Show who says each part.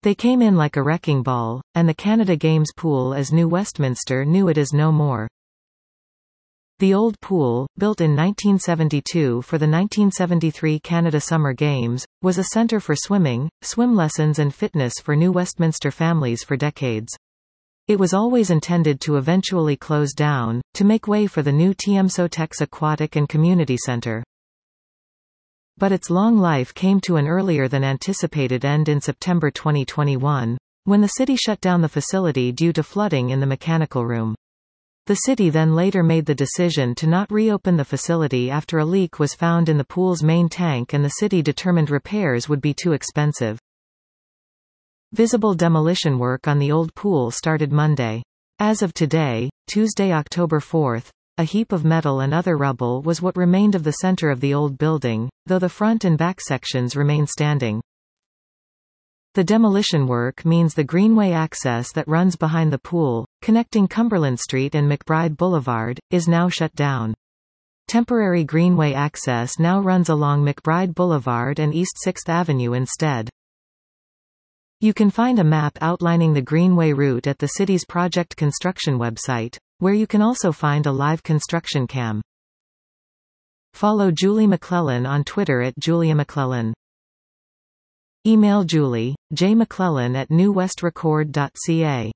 Speaker 1: They came in like a wrecking ball, and the Canada Games pool as New Westminster knew it is no more. The old pool, built in 1972 for the 1973 Canada Summer Games, was a centre for swimming, swim lessons and fitness for New Westminster families for decades. It was always intended to eventually close down, to make way for the new TMSOTEX Aquatic and Community Centre. But its long life came to an earlier than anticipated end in September 2021, when the city shut down the facility due to flooding in the mechanical room. The city then later made the decision to not reopen the facility after a leak was found in the pool's main tank and the city determined repairs would be too expensive. Visible demolition work on the old pool started Monday. As of today, Tuesday, October 4, a heap of metal and other rubble was what remained of the center of the old building, though the front and back sections remain standing. The demolition work means the greenway access that runs behind the pool, connecting Cumberland Street and McBride Boulevard, is now shut down. Temporary greenway access now runs along McBride Boulevard and East 6th Avenue instead. You can find a map outlining the greenway route at the city's project construction website, where you can also find a live construction cam. Follow Julie McClellan on Twitter at Julia McClellan. Email Julie, jmcclellan@newwestrecord.ca.